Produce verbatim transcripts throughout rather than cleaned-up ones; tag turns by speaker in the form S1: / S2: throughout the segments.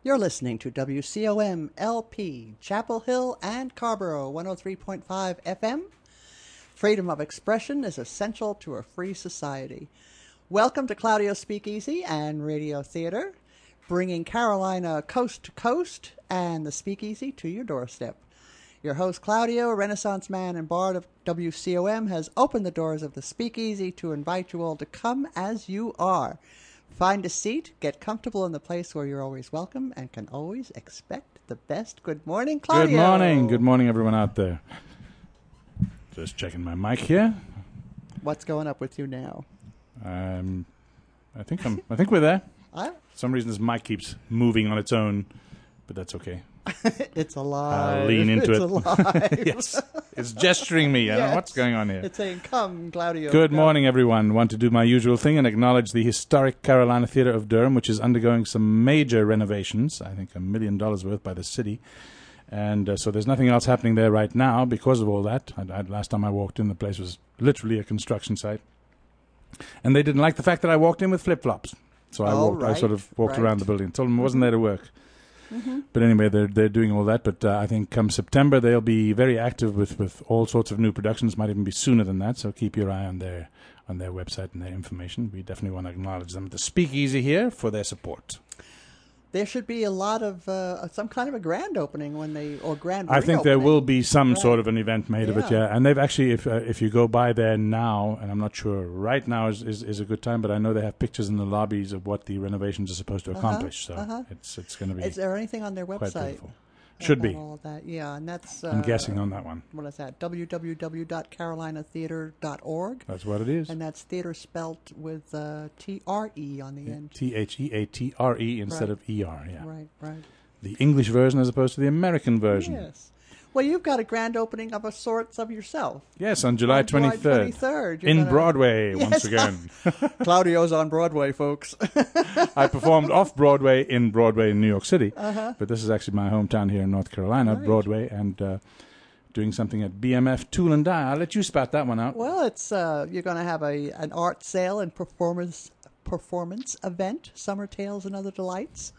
S1: You're listening to W C O M L P, Chapel Hill and Carrboro, one oh three point five F M. Freedom of expression is essential to a free society. Welcome to Claudio Speakeasy and Radio Theater, bringing Carolina coast to coast and the Speakeasy to your doorstep. Your host, Claudio, Renaissance man and bard of W C O M, has opened the doors of the Speakeasy to invite you all to come as you are. Find a seat, get comfortable in the place where you're always welcome and can always expect the best. Good morning, Claudio.
S2: Good morning. Good morning, everyone out there. Just checking my mic here.
S1: What's going up with you now?
S2: Um, I think I'm. I think we're there.
S1: I,
S2: For some reason, this mic keeps moving on its own, but that's okay.
S1: It's alive.
S2: I'll lean into
S1: it's
S2: it.
S1: Alive.
S2: Yes, it's gesturing me. I don't know
S1: Yes.
S2: what's going on here.
S1: It's saying, "Come, Claudio."
S2: Good
S1: come.
S2: morning, everyone. Want to do my usual thing and acknowledge the historic Carolina Theater of Durham, which is undergoing some major renovations. I think a million dollars worth by the city. And uh, so there's nothing else happening there right now because of all that. I, I, last time I walked in, the place was literally a construction site. And they didn't like the fact that I walked in with flip-flops. So I,
S1: Oh,
S2: walked, I
S1: right,
S2: sort of walked
S1: right.
S2: around the building. Told them I wasn't there to work.
S1: Mm-hmm.
S2: But anyway, they're they're doing all that. But uh, I think come September, they'll be very active with, with all sorts of new productions. Might even be sooner than that. So keep your eye on their, on their website and their information. We definitely want to acknowledge them at the Speakeasy here for their support.
S1: There should be a lot of uh, some kind of a grand opening when they or grand.
S2: I think there
S1: reopening.
S2: will be some
S1: Right.
S2: sort of an event made of it,
S1: Yeah.
S2: yeah. And they've actually, if uh, if you go by there now, and I'm not sure right now is, is, is a good time, but I know they have pictures in the lobbies of what the renovations are supposed to
S1: Uh-huh,
S2: accomplish. So
S1: uh-huh.
S2: it's it's going to be
S1: Is there anything on their
S2: quite
S1: website?
S2: beautiful. Should
S1: about
S2: be.
S1: all of that, yeah, and that's. Uh,
S2: I'm guessing on that one.
S1: What is that? w w w dot carolina theater dot org,
S2: That's what it is.
S1: and that's theater spelt with uh, T R E on the end.
S2: T H E A T R E instead
S1: Right.
S2: of E R, yeah.
S1: Right, right.
S2: The English version as opposed to the American version.
S1: Yes. Well, you've got a grand opening of a sorts of yourself.
S2: Yes, on July
S1: On July
S2: twenty-third.
S1: twenty-third. You're
S2: In
S1: gonna-
S2: Broadway, once
S1: Yes.
S2: again.
S1: Claudio's on Broadway, folks.
S2: I performed off Broadway in Broadway in New York City,
S1: Uh-huh.
S2: but this is actually my hometown here in North Carolina,
S1: Right.
S2: Broadway, and uh, doing something at B M F Tool and Die. I'll let you spout that one out.
S1: Well, it's uh, you're going to have a an art sale and performance performance event, Summer Tales and Other Delights,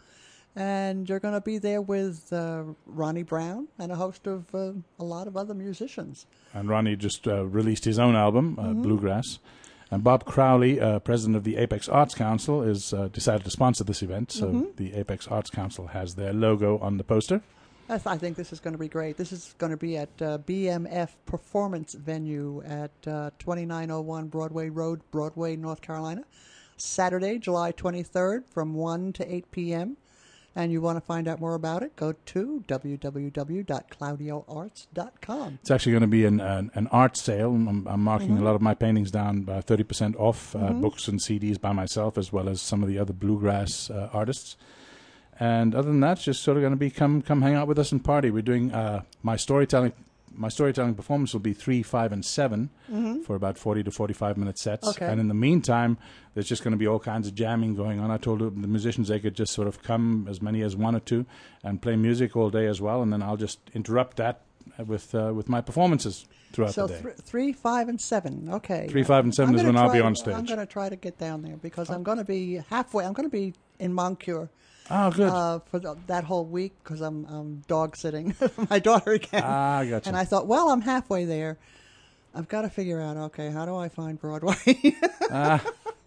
S1: and you're going to be there with uh, Ronnie Brown and a host of uh, a lot of other musicians.
S2: And Ronnie just uh, released his own album, uh,
S1: Mm-hmm.
S2: Bluegrass. And Bob Crowley, uh, president of the Apex Arts Council, is uh, decided to sponsor this event. So
S1: Mm-hmm.
S2: the Apex Arts Council has their logo on the poster.
S1: I, th- I think this is going to be great. This is going to be at uh, B M F Performance Venue at uh, twenty-nine oh one Broadway Road, Broadway, North Carolina, Saturday, July twenty-third from one to eight p.m. And you want to find out more about it, go to w w w dot claudio arts dot com.
S2: It's actually going to be an an, an art sale. I'm, I'm marking
S1: Mm-hmm.
S2: a lot of my paintings down by thirty percent off, uh, books and C Ds by myself, as well as some of the other bluegrass uh, artists. And other than that, it's just sort of going to be come come hang out with us and party. We're doing uh, my storytelling. My storytelling performance will be three, five, and seven for about forty to forty-five minute sets.
S1: Okay.
S2: And in the meantime, there's just going to be all kinds of jamming going on. I told the musicians they could just sort of come, as many as one or two, and play music all day as well. And then I'll just interrupt that with uh, with my performances throughout
S1: So
S2: the day.
S1: th- three, five, and seven. Okay.
S2: Three, five, and seven
S1: I'm
S2: is
S1: gonna
S2: when I'll be
S1: try-
S2: on stage.
S1: I'm going to try to get down there because I'm going to be halfway. I'm going to be in Moncure
S2: Oh, good.
S1: uh, for the, that whole week because I'm, I'm dog sitting for my daughter again.
S2: ah, I gotcha.
S1: And I thought, well, I'm halfway there. I've got to figure out, okay, how do I find Broadway?
S2: ah.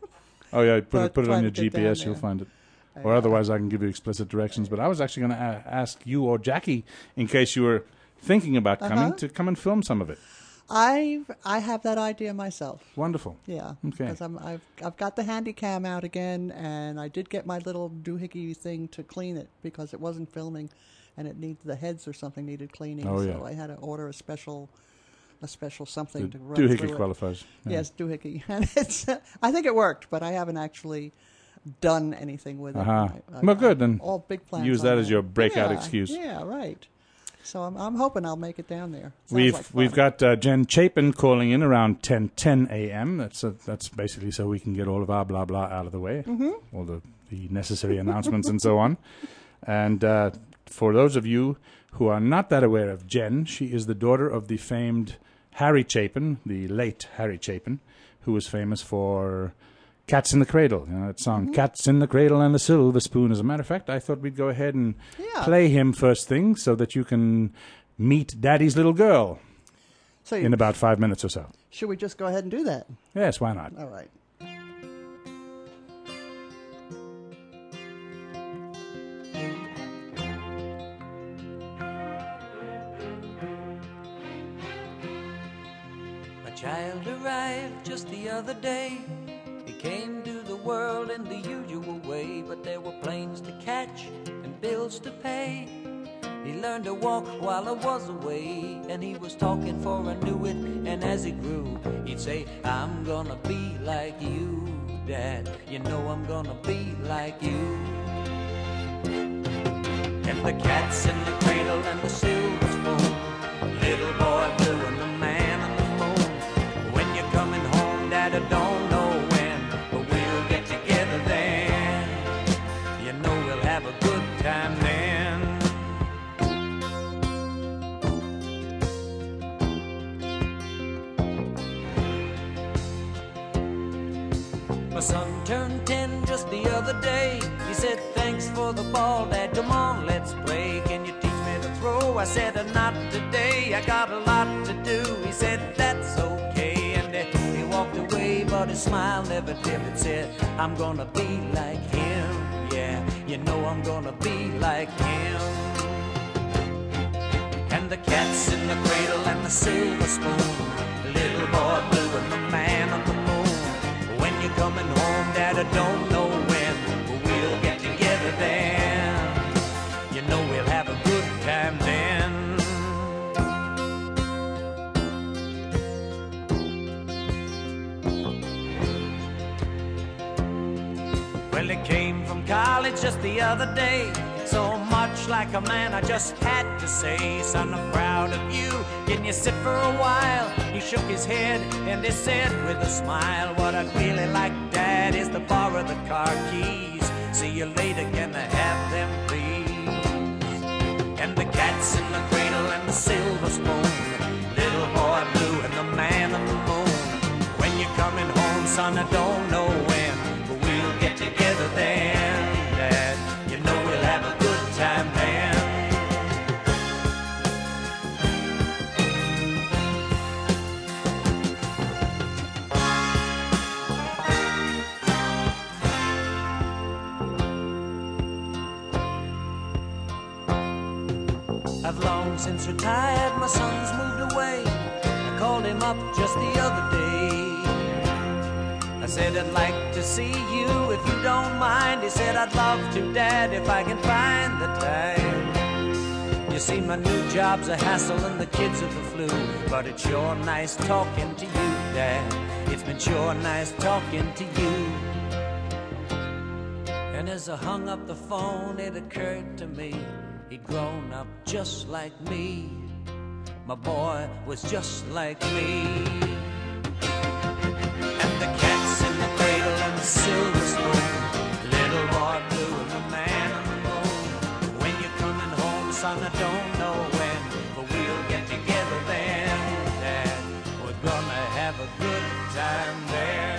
S2: Oh, yeah, put
S1: But
S2: it, put it
S1: try
S2: on
S1: to
S2: your
S1: get
S2: G P S,
S1: down
S2: you'll
S1: there.
S2: find it. Or otherwise, I can give you explicit directions. But I was actually going to a- ask you or Jackie, in case you were thinking about coming,
S1: Uh-huh.
S2: to come and film some of it.
S1: I've I have that idea myself.
S2: Wonderful.
S1: Yeah.
S2: Okay.
S1: Because I'm I've I've got the handy cam out again, and I did get my little doohickey thing to clean it because it wasn't filming, and it needed the heads or something needed cleaning.
S2: Oh,
S1: so
S2: yeah.
S1: I had to order a special a special something
S2: The
S1: to run
S2: doohickey
S1: through it.
S2: qualifies. Yeah.
S1: Yes, doohickey, and it's. I think it worked, but I haven't actually done anything with it.
S2: Uh-huh.
S1: I- I-
S2: Well, good,
S1: I-
S2: then
S1: all big plans.
S2: use
S1: on
S2: that as your breakout
S1: Yeah,
S2: excuse.
S1: Yeah, right. So I'm I'm hoping I'll make it down there. Sounds
S2: We've
S1: like fun.
S2: we've got uh, Jen Chapin calling in around ten ten a.m. That's uh that's basically so we can get all of our blah blah out of the way, mm-hmm. all the, the necessary announcements and so on. And uh, for those of you who are not that aware of Jen, she is the daughter of the famed Harry Chapin, the late Harry Chapin, who was famous for Cats in the Cradle, you know, that song, mm-hmm. Cats in the Cradle and the Silver Spoon. As a matter of fact, I thought we'd go ahead and
S1: yeah.
S2: play him first thing so that you can meet Daddy's little girl
S1: so
S2: in about five minutes or so.
S1: Should we just go ahead and do that?
S2: Yes, why not?
S1: All right.
S3: A child arrived just the other day. He came to the world in the usual way, but there were planes to catch and bills to pay. He learned to walk while I was away, and he was talking for I knew it. And as he grew, he'd say, I'm gonna be like you, Dad. You know I'm gonna be like you. And the cat's in the cradle and the silver spoon, little boy blue and the man on the moon. When you're coming home, Dad, I don't know when, but we'll get together then. You know we'll have a good time then. My son turned ten just the other day. He said, thanks for the ball, Dad, come on, let's play. Can you teach me to throw? I said, not today, I got a lot to do. He said, that's okay, and uh, he walked away, but his smile never dimmed and said, I'm gonna be like him, yeah, you know I'm gonna be like him. And the cat's in the cradle and the silver spoon, little boy blue and the man on the moon. When you're coming home, Dad, I don't know when, but we'll get together then. You know we'll have a good time then. Well, he came from college just the other day. So much like a man, I just had to say, son, I'm proud of you. Can you sit for a while? He shook his head and he said with a smile, what I'd really like, Dad, is to borrow the car keys. See you later, can I have them, please? And the cat's in the cradle and the silver spoon, little boy blue and the man on the moon. When you're coming home, son, I don't know when, but we'll get together then, Dad. You know we'll have a good time then. I've long since retired, my son's moved away. I called him up just the other day. I said, I'd like to see you if you don't mind. He said, I'd love to, Dad, if I can find the time. You see, my new job's a hassle and the kids are the flu, but it's sure nice talking to you, Dad. It's been sure nice talking to you. And as I hung up the phone, it occurred to me, he'd grown up just like me. My boy was just like me. And the cat's in the cradle and the silver spoon, little boy blue and the man on the moon. When you're coming home, son, I don't know when, but we'll get together then, Dad. We're gonna have a good time there.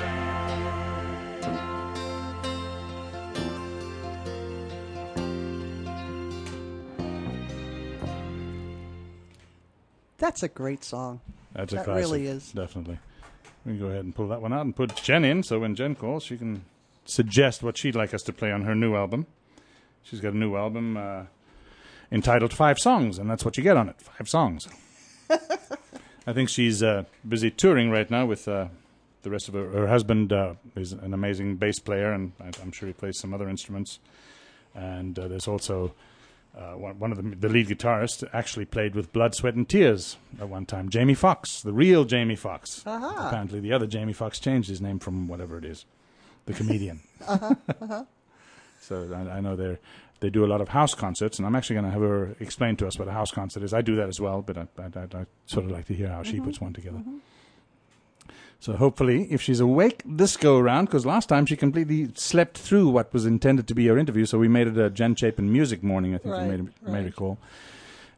S1: That's a great song.
S2: That's a
S1: that
S2: classic.
S1: really is.
S2: Definitely. We can go ahead and pull that one out and put Jen in, so when Jen calls, she can suggest what she'd like us to play on her new album. She's got a new album uh, entitled Five Songs, and that's what you get on it, five songs. I think she's uh, busy touring right now with uh, the rest of her, her husband uh, is an amazing bass player, and I, I'm sure he plays some other instruments. And uh, there's also uh, one, one of the, the lead guitarists actually played with Blood, Sweat, and Tears at one time. Jamie Foxx, the real Jamie Foxx.
S1: Uh-huh.
S2: Apparently the other Jamie Foxx changed his name from whatever it is, the comedian.
S1: uh-huh. Uh-huh.
S2: So I, I know they're, they do a lot of house concerts, and I'm actually going to have her explain to us what a house concert is. I do that as well, but I, I, I, I sort of like to hear how mm-hmm. she puts one together.
S1: Mm-hmm.
S2: So hopefully, if she's awake this go-around, because last time she completely slept through what was intended to be her interview, so we made it a Jen Chapin music morning, I think
S1: right,
S2: you may,
S1: right.
S2: may recall.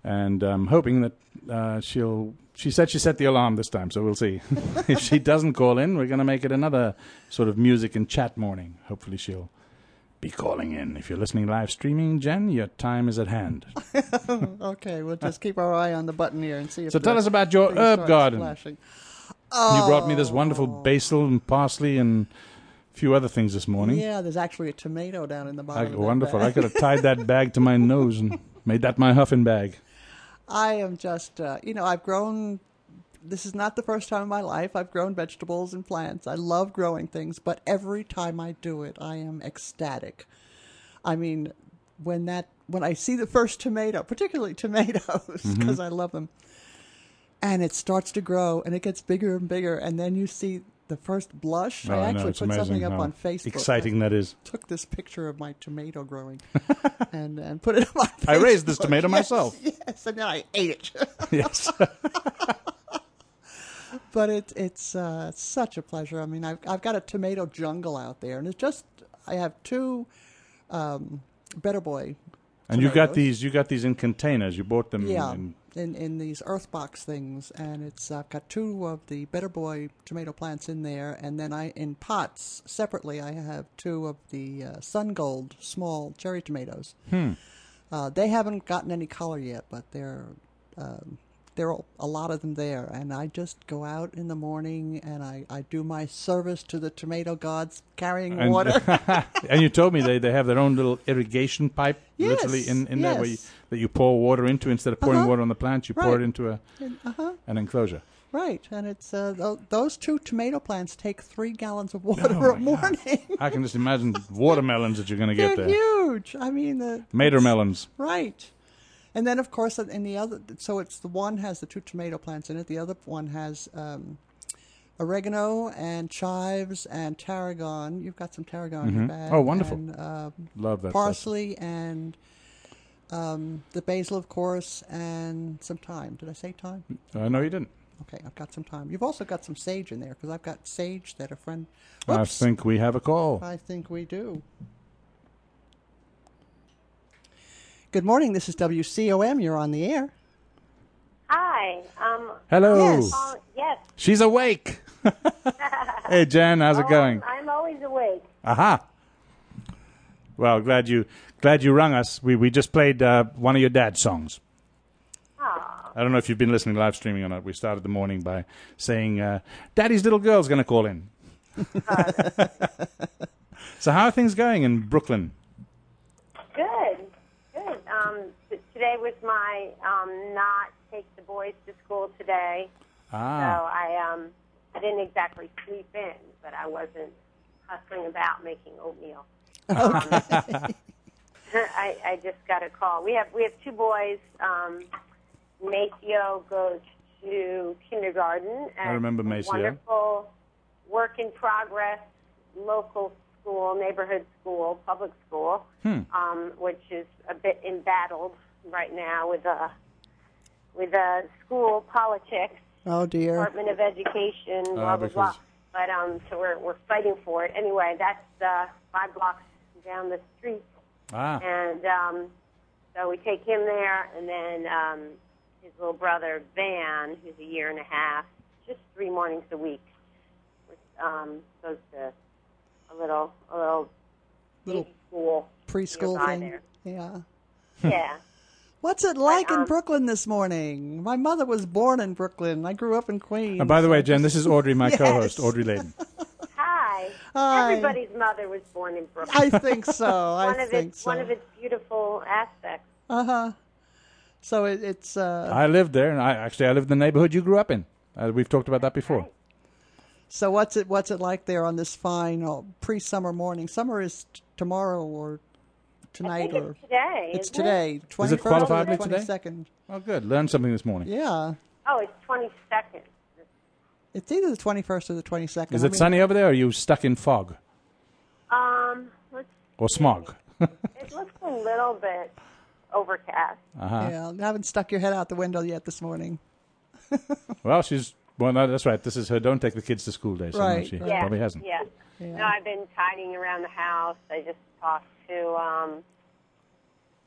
S2: and I'm hoping that uh, she'll. She said she set the alarm this time, so we'll see. If she doesn't call in, we're going to make it another sort of music and chat morning. Hopefully she'll be calling in. If you're listening live streaming, Jen, your time is at hand.
S1: Okay, we'll just keep our eye on the button here and see if
S2: So tell
S1: the
S2: us about your
S1: thing
S2: herb
S1: starts
S2: garden.
S1: flashing.
S2: You brought me this wonderful basil and parsley and a few other things this morning.
S1: Yeah, there's actually a tomato down in the
S2: I,
S1: bottom of that
S2: wonderful.
S1: bag.
S2: I could have tied that bag to my nose and made that my huffing bag.
S1: I am just, uh, you know, I've grown, this is not the first time in my life I've grown vegetables and plants. I love growing things, but every time I do it, I am ecstatic. I mean, when that, when I see the first tomato, particularly tomatoes, because
S2: Mm-hmm.
S1: I love them, and it starts to grow and it gets bigger and bigger, and then you see the first blush.
S2: Oh,
S1: I
S2: I
S1: actually
S2: know, it's
S1: put
S2: amazing
S1: something up
S2: how
S1: on Facebook.
S2: exciting
S1: I
S2: that is.
S1: took this picture of my tomato growing and, and put it up on Facebook.
S2: I raised this tomato
S1: Yes,
S2: myself.
S1: Yes, and then I ate it.
S2: Yes.
S1: But it's it's uh, such a pleasure. I mean, I've I've got a tomato jungle out there, and it's just I have two um, Better Boy.
S2: And you got
S1: tomatoes.
S2: these you got these in containers. You bought them
S1: Yeah,
S2: in,
S1: in in these earth box things, and it's I've got two of the Better Boy tomato plants in there, and then I in pots separately I have two of the uh, Sun Gold small cherry tomatoes.
S2: Hmm.
S1: Uh, they haven't gotten any color yet, but they're um, there are a lot of them there, and I just go out in the morning and I, I do my service to the tomato gods, carrying
S2: and,
S1: water.
S2: and you told me they, they have their own little irrigation pipe,
S1: Yes,
S2: literally in, in there where you,
S1: yes.
S2: that you pour water into. Instead of pouring
S1: Uh-huh.
S2: water on the plant, you pour
S1: Right.
S2: it into a
S1: uh-huh.
S2: an enclosure.
S1: Right, and it's uh, th- those two tomato plants take three gallons of water
S2: Oh,
S1: a
S2: my God.
S1: morning.
S2: I can just imagine watermelons that you're going to get
S1: They're
S2: there.
S1: huge. I mean, the
S2: Mater melons.
S1: right. And then, of course, in the other, so it's the one has the two tomato plants in it. The other one has um, oregano and chives and tarragon. You've got some tarragon in your
S2: Mhm.
S1: bag.
S2: Oh, wonderful.
S1: And um,
S2: Love that. stuff.
S1: parsley and um, the basil, of course, and some thyme. Did I say thyme?
S2: Uh, no, you didn't.
S1: Okay, I've got some thyme. You've also got some sage in there because I've got sage that a friend.
S2: I
S1: Whoops.
S2: think we have a call.
S1: I think we do. Good morning. This is W C O M. You're on the air.
S4: Hi. Um,
S2: Hello.
S1: Yes.
S4: uh, yes.
S2: She's awake. Hey, Jen, how's it
S4: Oh,
S2: going?
S4: I'm always awake.
S2: Aha. Well, glad you glad you rung us. We we just played uh, one of your dad's songs.
S4: Oh,
S2: I don't know if you've been listening live streaming or not. We started the morning by saying, uh, "Daddy's little girl's going to call in." So, how are things going in Brooklyn?
S4: good. Good. Um, t- today was my um, not take the boys to school today. So
S2: Ah,
S4: I um, I didn't exactly sleep in, but I wasn't hustling about making oatmeal. Um, I, I just got a call. We have we have two boys. Um, Maceo goes to kindergarten at
S2: I remember
S4: a
S2: Maceo.
S4: wonderful work in progress local school, neighborhood school, public school,
S2: Hmm.
S4: um, which is a bit embattled right now with uh, with uh, school politics.
S1: Oh dear.
S4: Department of Education, blah
S2: Ah,
S4: blah
S2: because-
S4: blah. But um, so we're we're fighting for it anyway. That's uh, five blocks down the street,
S2: ah,
S4: and um, so we take him there, and then um, his little brother Van, who's a year and a half, just three mornings a week, um, goes to a little a little
S1: Little
S4: baby school
S1: Preschool
S4: nearby
S1: thing.
S4: there.
S1: Yeah.
S4: Yeah.
S1: What's it like in
S4: um,
S1: Brooklyn this morning? My mother was born in Brooklyn. I grew up in Queens.
S2: and by the
S1: so
S2: way,
S1: I
S2: Jen,
S1: just-
S2: this is Audrey, my
S1: Yes.
S2: co-host, Audrey Layden.
S4: Hi.
S1: Hi.
S4: Everybody's mother was born in Brooklyn.
S1: I think so. I
S4: one of
S1: think
S4: its
S1: so.
S4: one of its beautiful aspects.
S1: Uh huh. So it, it's uh,
S2: I lived there, and I actually I lived in the neighborhood you grew up in. Uh, we've talked about that before.
S4: Right.
S1: so what's it what's it like there on this fine oh, pre-summer morning? Summer is t- tomorrow or
S4: I
S1: tonight
S4: think
S1: or
S4: it's today.
S1: it's
S4: isn't
S1: today.
S2: Is it
S1: twenty-first or
S2: qualifiably today?
S1: twenty-second.
S2: Oh, good. Learned something this morning.
S1: Yeah.
S4: It? Oh, it's twenty-second.
S1: It's either the twenty-first or the twenty-second.
S2: Is
S1: I
S2: it
S1: mean,
S2: sunny over there, or are you stuck in fog
S4: Um, let's,
S2: or smog?
S4: it looks a little bit overcast.
S2: Uh-huh.
S1: Yeah, you haven't stuck your head out the window yet this morning.
S2: Well, she's well. No, that's right. This is her. Don't take the kids to school day. So no,
S1: Right,
S2: she
S1: right.
S4: Yeah,
S2: probably hasn't.
S4: Yeah.
S1: Yeah.
S4: No, I've been tidying around the house. I just talked to um,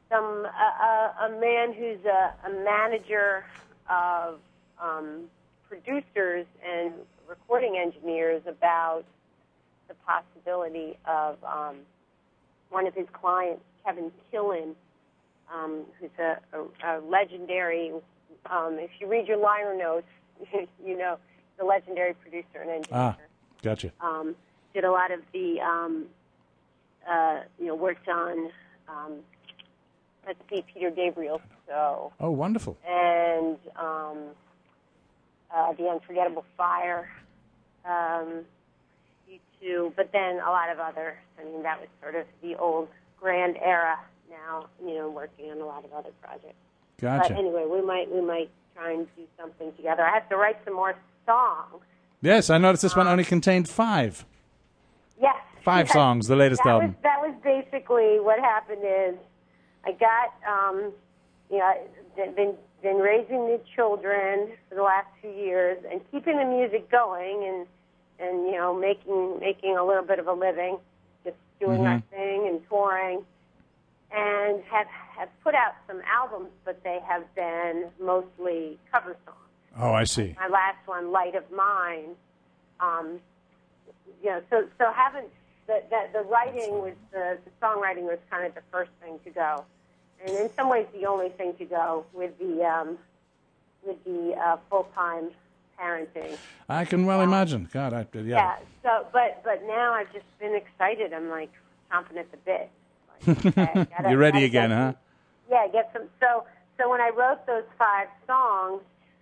S4: some uh, a man who's a, a manager of um, producers and recording engineers about the possibility of um, one of his clients, Kevin Killen, um, who's a, a, a legendary. Um, if you read your liner notes, you know the legendary producer and engineer.
S2: Ah, gotcha.
S4: Um, did a lot of the, um, uh, you know, worked on. Um, let's see, Peter Gabriel's show.
S2: Oh, wonderful.
S4: And um, uh, The Unforgettable Fire, um, U two, but then a lot of other, I mean, that was sort of the old grand era now, you know, working on a lot of other projects.
S2: Gotcha.
S4: But anyway, we might we might try and do something together. I have to write some more songs.
S2: Yes, I noticed this one only contained five.
S4: Yes.
S2: Five
S4: yes.
S2: songs, the latest
S4: that
S2: album.
S4: Was, that was basically what happened is I got, um, you know, been, been raising the children for the last few years and keeping the music going and, and you know, making making a little bit of a living, just doing
S2: Mm-hmm.
S4: our thing and touring, and have, have put out some albums, but they have been mostly cover songs.
S2: Oh, I see.
S4: My last one, Light of Mine, um, you know, so so haven't the the, the writing was the, the songwriting was kind of the first thing to go, and in some ways the only thing to go with the um, with the uh, full time parenting.
S2: I can well
S4: Um,
S2: imagine. God, I, yeah.
S4: Yeah. So, but but now I've just been excited. I'm like chomping at the bit. Like, okay, gotta-
S2: You're ready
S4: gotta
S2: again,
S4: get
S2: huh?
S4: some- Yeah, get some. So so when I wrote those five songs,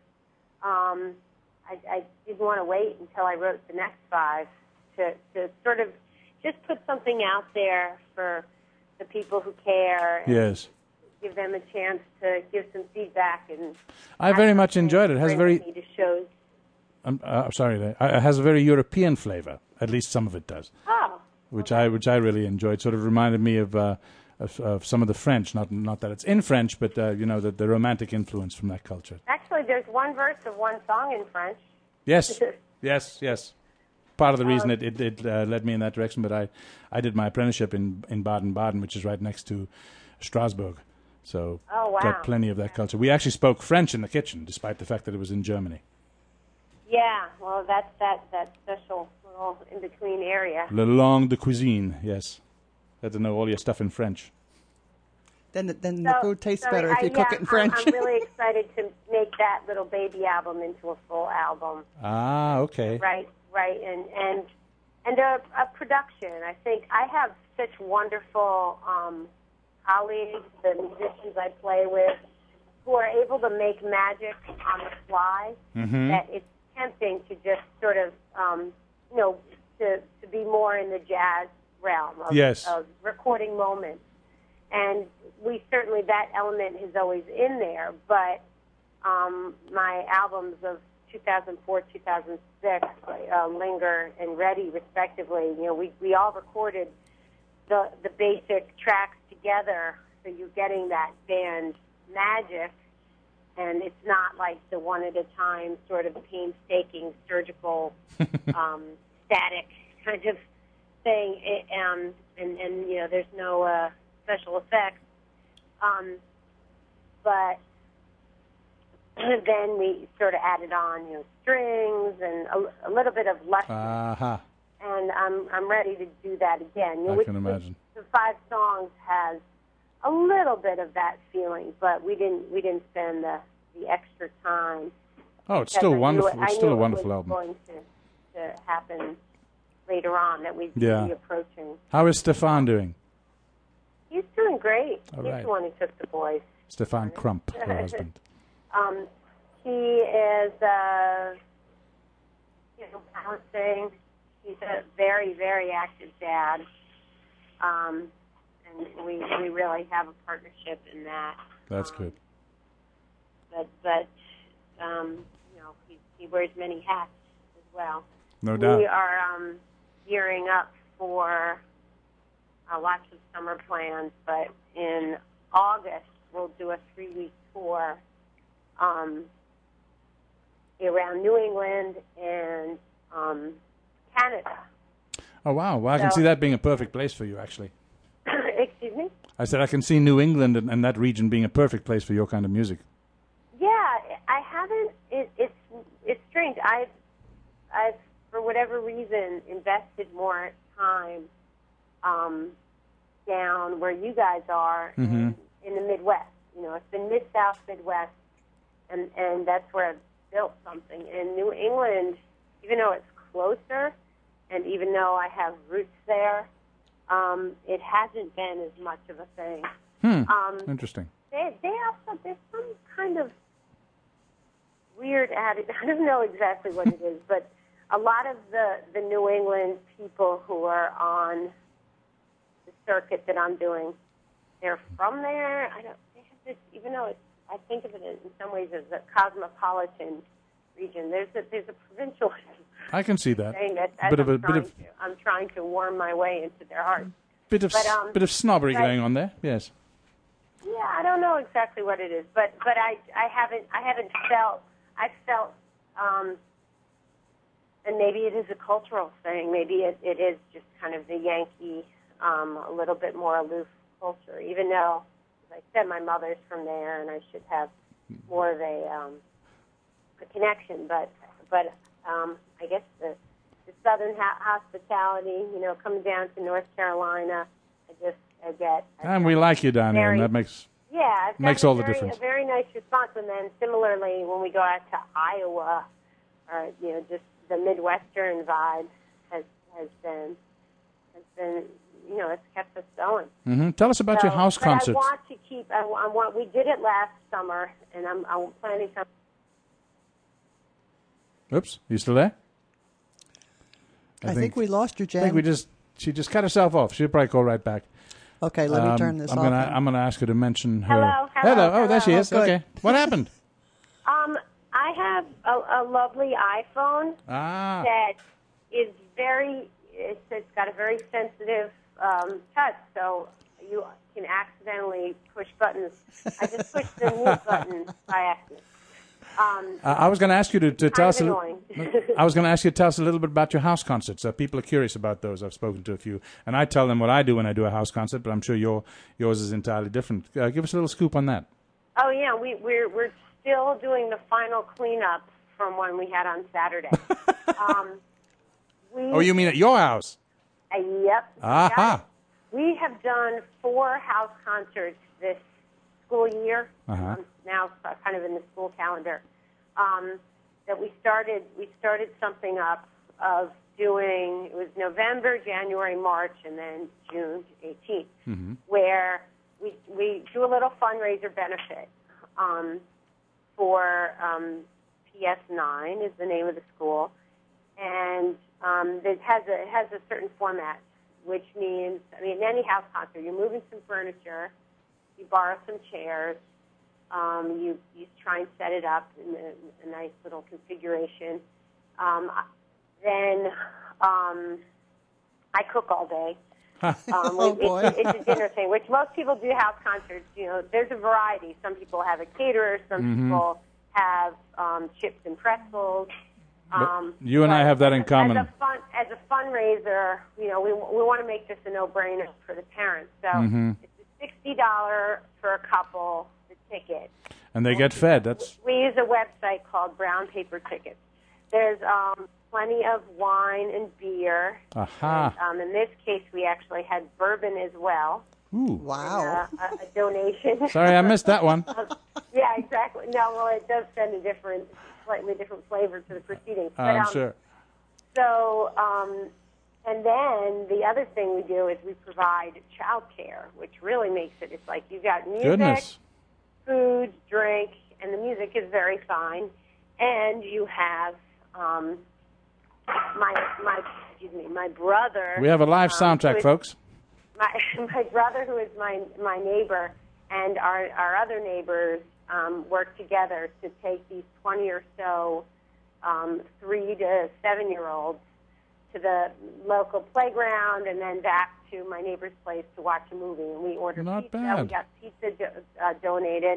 S4: um, I, I didn't want to wait until I wrote the next five to to sort of just put something out there for the people who care. And
S2: Yes.
S4: give them a chance to give some feedback. And
S2: I very much enjoyed it. It has
S4: bring
S2: very.
S4: me to shows.
S2: I'm uh, sorry. there- uh, It has a very European flavor. At least some of it does,
S4: Oh,
S2: which I which I really enjoyed. Sort of reminded me of uh, of, of some of the French. Not not that it's in French, but uh, you know the, the romantic influence from that culture.
S4: actually, there's one verse of one song in French.
S2: Yes, yes, yes. Part of the reason
S4: Um,
S2: it it, it uh, led me in that direction, but I I did my apprenticeship in in Baden-Baden, which is right next to Strasbourg. So
S4: Oh, wow.
S2: got plenty of that culture. We actually spoke French in the kitchen, despite the fact that it was in Germany.
S4: Yeah, well, that's that, that special little in-between area.
S2: Le langue de cuisine, yes. Had to know all your stuff in French.
S1: Then the, then the
S4: So-
S1: food tastes
S4: so
S1: better
S4: I,
S1: if you
S4: yeah,
S1: cook it in
S4: I'm-
S1: French.
S4: I'm really excited to make that little baby album into a full album.
S2: Ah, okay.
S4: Right, right, and and and a, a production. I think I have such wonderful um, colleagues, the musicians I play with, who are able to make magic on the fly.
S2: Mm-hmm.
S4: That it's tempting to just sort of, um, you know, to to be more in the jazz realm of,
S2: Yes.
S4: of recording moments. And we certainly, that element is always in there, but um, my albums of two thousand four, two thousand six, uh, Linger and Ready, respectively, you know, we, we all recorded the, the basic tracks together, so you're getting that band magic, and it's not like the one at a time sort of painstaking, surgical, um, static kind of thing, it, um, and, and, you know, there's no uh, special effects. Um, but then we sort of added on, you know, strings and a, a little bit of lesson.
S2: Aha.
S4: And I'm I'm ready to do that again. You know,
S2: I
S4: which-
S2: can imagine.
S4: which The five songs has a little bit of that feeling, but we didn't we didn't spend the, the extra time.
S2: Oh, it's
S4: because
S2: still
S4: I knew
S2: wonderful.
S4: it- I
S2: It's still
S4: knew
S2: a wonderful
S4: it was
S2: album.
S4: Going to, to happen later on, that we'd
S2: Yeah.
S4: be approaching.
S2: How is Stefan doing?
S4: He's doing great.
S2: All
S4: He's
S2: right.
S4: the one who took the boys.
S2: Stefan Crump, her husband.
S4: Um, he is, uh, you know, balancing. He's a very, very active dad. Um, and we we really have a partnership in that.
S2: That's
S4: Um,
S2: good.
S4: But, but um, you know, he, he wears many hats as well.
S2: No
S4: We
S2: doubt.
S4: are um, gearing up for uh, lots of summer plans, but in August we'll do a three-week tour um, around New England and um, Canada.
S2: Oh, wow. Well, I can
S4: So-
S2: see that being a perfect place for you, actually.
S4: Excuse me?
S2: I said I can see New England and, and that region being a perfect place for your kind of music.
S4: Yeah, I haven't. It, it's it's strange. I've I've for whatever reason invested more time um, down where you guys are
S2: Mm-hmm.
S4: in, in the Midwest. You know, it's been Mid South, Midwest, and and that's where I've built something. In New England, even though it's closer, and even though I have roots there, um, it hasn't been as much of a thing.
S2: Hmm.
S4: Um,
S2: Interesting.
S4: They, they also, there's some kind of weird attitude. I don't know exactly what it is, but a lot of the, the New England people who are on the circuit that I'm doing, they're from there. I don't, they have this, even though it's, I think of it in some ways as a cosmopolitan region. There's a, there's a provincial
S2: I can see that.
S4: thing that as
S2: Bit of
S4: I'm,
S2: a bit
S4: trying
S2: of
S4: to, I'm trying to worm my way into their hearts.
S2: bit of
S4: But,
S2: s-
S4: um,
S2: bit of snobbery
S4: but-
S2: going on there. Yes.
S4: Yeah, I don't know exactly what it is, but but I I haven't I haven't felt I felt um, and maybe it is a cultural thing. Maybe it, it is just kind of the Yankee, um, a little bit more aloof culture. Even though, as I said, my mother's from there, and I should have more of a um, a connection. But but um, I guess the the southern ha- hospitality, you know, coming down to North Carolina, I just I get. I
S2: And we like you down here, and
S4: very-
S2: that makes
S4: Yeah, it's
S2: Makes
S4: got a
S2: all the
S4: very,
S2: difference.
S4: A very nice response, and then similarly, when we go out to Iowa, or you know, just the Midwestern vibe has has been has been you know it's kept us going.
S2: hmm Tell us about
S4: So,
S2: your house
S4: but
S2: concerts.
S4: I want to keep. I, I want. We did it last summer, and I'm I'm planning something.
S2: Oops, you still there?
S1: I, think, we lost you,
S2: I
S1: Jen.
S2: think we just she just cut herself off. She'll probably call right back.
S1: Okay, let me
S2: Um,
S1: turn this
S2: I'm
S1: off.
S2: gonna
S1: then.
S2: I'm gonna ask her to mention her.
S4: Hello, hello,
S2: Oh, there she
S4: hello.
S2: is.
S1: Oh, good.
S2: Okay. What happened?
S4: Um, I have a, a lovely iPhone
S2: Ah.
S4: that is very. It's, it's got a very sensitive um, touch, so you can accidentally push buttons. I just pushed the mute button by accident. Um,
S2: Uh, I was going to ask you to, to tell
S4: kind
S2: us.
S4: of
S2: A,
S4: annoying.
S2: I was going to ask you to tell us a little bit about your house concerts. Uh, people are curious about those. I've spoken to a few, and I tell them what I do when I do a house concert. But I'm sure your yours is entirely different. Uh, give us a little scoop on that.
S4: Oh yeah, we, we're we're still doing the final cleanup from when we had on Saturday. um, we,
S2: Oh, you mean at your house?
S4: Uh, yep.
S2: Aha.
S4: We have done four house concerts this school year.
S2: Uh-huh.
S4: Um, now, uh, kind of in the school calendar. Um, that we started. We started something up of doing. It was November, January, March, and then June eighteenth,
S2: Mm-hmm.
S4: where we we do a little fundraiser benefit um, for um, P S nine is the name of the school, and um, it has a it has a certain format, which means I mean any house concert, you're moving some furniture, you borrow some chairs, um, you you try and set it up in a, a nice little configuration, um, then um, I cook all day. Um,
S1: Oh,
S4: we-
S1: boy.
S4: It's, it's a dinner thing, which most people do house concerts. You know, there's a variety. Some people have a caterer. Some
S2: Mhm.
S4: people have um, chips and pretzels. Um,
S2: you and I
S4: but
S2: have that in
S4: as a-
S2: common.
S4: As a, fun, as a fundraiser, you know, we we want to make this a no-brainer for the parents. So
S2: Mhm.
S4: it's a sixty dollars for a couple, the ticket.
S2: And they get fed. That's
S4: We use a website called Brown Paper Tickets. There's um, plenty of wine and beer.
S2: aha.
S4: Um, in this case, we actually had bourbon as well.
S2: Ooh.
S1: Wow.
S4: Uh, a, a donation.
S2: Sorry, I missed that one.
S4: Yeah, exactly. No, well, it does send a different, slightly different flavor to the proceedings. But,
S2: I'm
S4: um,
S2: sure.
S4: So, um, and then the other thing we do is we provide childcare, which really makes it. It's like you've got music,
S2: Goodness.
S4: food, drink, and the music is very fine, and you have um, my my excuse me, my brother.
S2: We have a live
S4: um,
S2: soundtrack,
S4: who is-
S2: folks.
S4: My my brother, who is my my neighbor, and our our other neighbors um, work together to take these twenty or so um, three to seven year olds to the local playground, and then back to my neighbor's place to watch a movie. And we ordered
S2: Not
S4: pizza.
S2: bad.
S4: We got pizza do- uh, donated.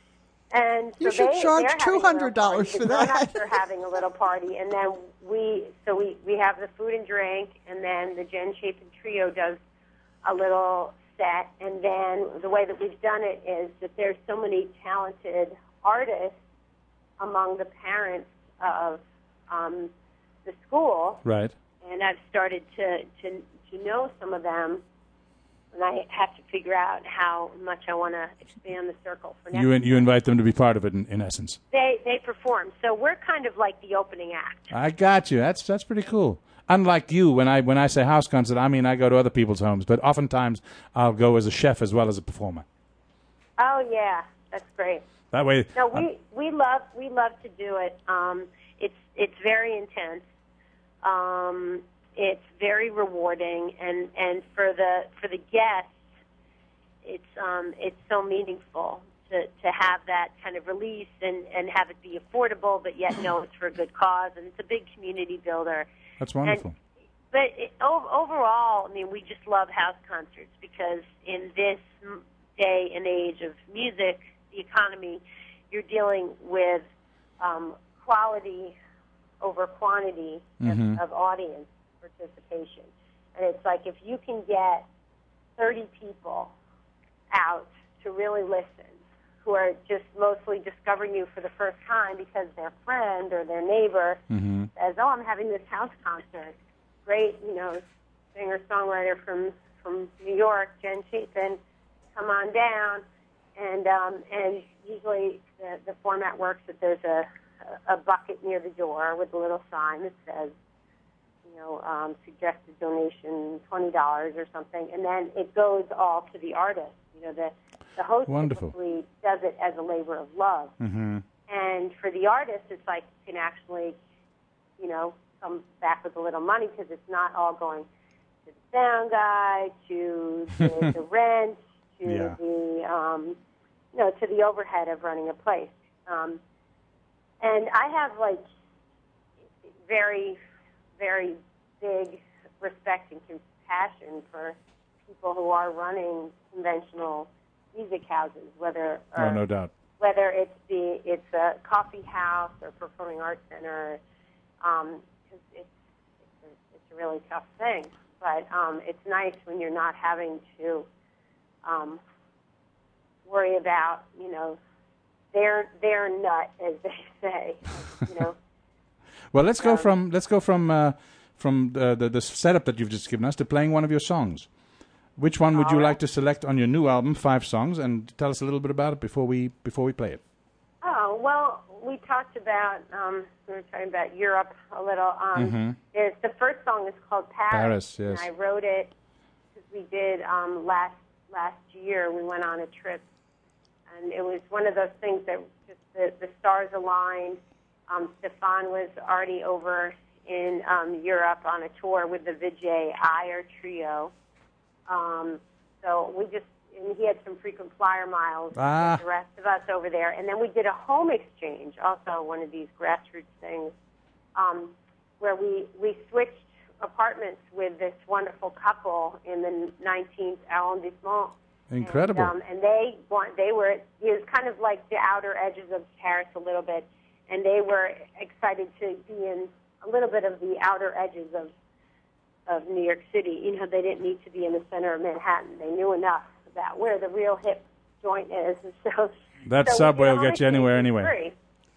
S4: And so
S1: You should
S4: they,
S1: charge
S4: they're having a
S1: two
S4: little
S1: hundred dollars
S4: party.
S1: for
S4: The
S1: that.
S4: grown-ups are having a little party, and then we so we we have the food and drink, and then the Jen Chapin Trio does a little set, and then the way that we've done it is that there's so many talented artists among the parents of um, the school.
S2: Right.
S4: And I've started to, to, to know some of them, and I have to figure out how much I want to expand the circle for next
S2: You in,
S4: year.
S2: you invite them to be part of it, in, in essence.
S4: They they perform, so we're kind of like the opening act.
S2: I got you. That's that's pretty cool. Unlike you, when I when I say house concert, I mean I go to other people's homes, but oftentimes I'll go as a chef as well as a performer.
S4: Oh yeah, that's great.
S2: That way.
S4: No, we we love we love to do it. Um, it's it's very intense. Um, it's very rewarding, and, and for the for the guests, it's um, it's so meaningful to, to have that kind of release and, and have it be affordable, but yet know it's for a good cause, and it's a big community builder.
S2: That's wonderful.
S4: And, but it, overall, I mean, we just love house concerts because in this day and age of music, the economy, you're dealing with um, quality over quantity
S2: Mm-hmm.
S4: of, of audience participation. And it's like if you can get thirty people out to really listen, who are just mostly discovering you for the first time because their friend or their neighbor
S2: Mm-hmm.
S4: says, oh, I'm having this house concert. Great, you know, singer-songwriter from, from New York, Jen Chapin, come on down. And um, and usually the, the format works that there's a, a bucket near the door with a little sign that says, you know, um, suggested donation twenty dollars or something, and then it goes all to the artist. You know, the, the host
S2: Wonderful.
S4: typically does it as a labor of love.
S2: Mm-hmm.
S4: And for the artist, it's like you can actually, you know, come back with a little money because it's not all going to the sound guy, to the, the rent, to
S2: Yeah.
S4: the, um, you know, to the overhead of running a place. Um, and I have, like, very, very big respect and compassion for people who are running conventional music houses, whether or
S2: Oh, no doubt.
S4: whether it's the it's a coffee house or performing arts center, um, 'cause it's it's a, it's a really tough thing. But um, it's nice when you're not having to um, worry about you know their their nut, as they say. You know.
S2: Well, let's go
S4: Um,
S2: from let's go from uh, from the, the the setup that you've just given us to playing one of your songs. Which one would
S4: All
S2: you
S4: right.
S2: like to select on your new album, Five Songs, and tell us a little bit about it before we before we play it?
S4: Oh, well, we talked about, um, we were talking about Europe a little. Um,
S2: Mhm.
S4: there's, the first song is called Paris.
S2: Paris, yes.
S4: And I wrote it because we did um, last last year. We went on a trip, and it was one of those things that just the, the stars aligned. Um, Stefan was already over in um, Europe on a tour with the Vijay Iyer Trio. Um, so we just, and he had some frequent flyer miles
S2: Ah.
S4: with the rest of us over there. And then we did a home exchange, also one of these grassroots things, um, where we, we switched apartments with this wonderful couple in the nineteenth arrondissement.
S2: Incredible.
S4: And, um, and they want, they were, it was kind of like the outer edges of Paris a little bit, and they were excited to be in a little bit of the outer edges of of New York City. You know, they didn't need to be in the center of Manhattan. They knew enough about where the real hip joint is. And so
S2: That
S4: so we
S2: subway
S4: did
S2: will
S4: all
S2: get you
S4: the
S2: anywhere
S4: things
S2: anyway.
S4: free.